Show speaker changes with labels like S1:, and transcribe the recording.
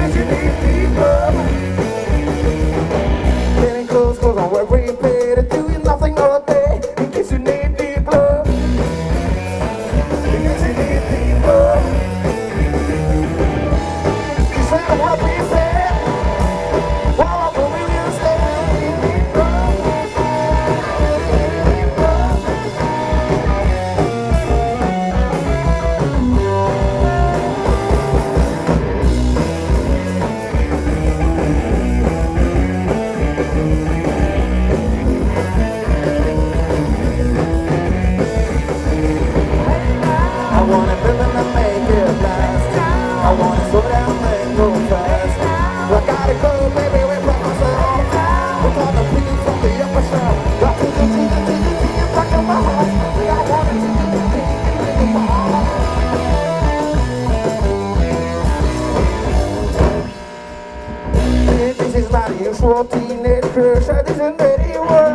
S1: case you need deep love. Getting close, cause I'm very paid to do nothing all day. In case you need deep love. In case you need deep love. You said I'm happy, sad. Well, I'm familiar, stay deep love. Deep love. I wanna build and make it last. I wanna slow down and go fast. I gotta go, baby, we're from myself. We're gonna be from the upper shelf. Got to the back of my heart. I wanna take it in my heart. This is not the usual teenage crush. This isn't very well.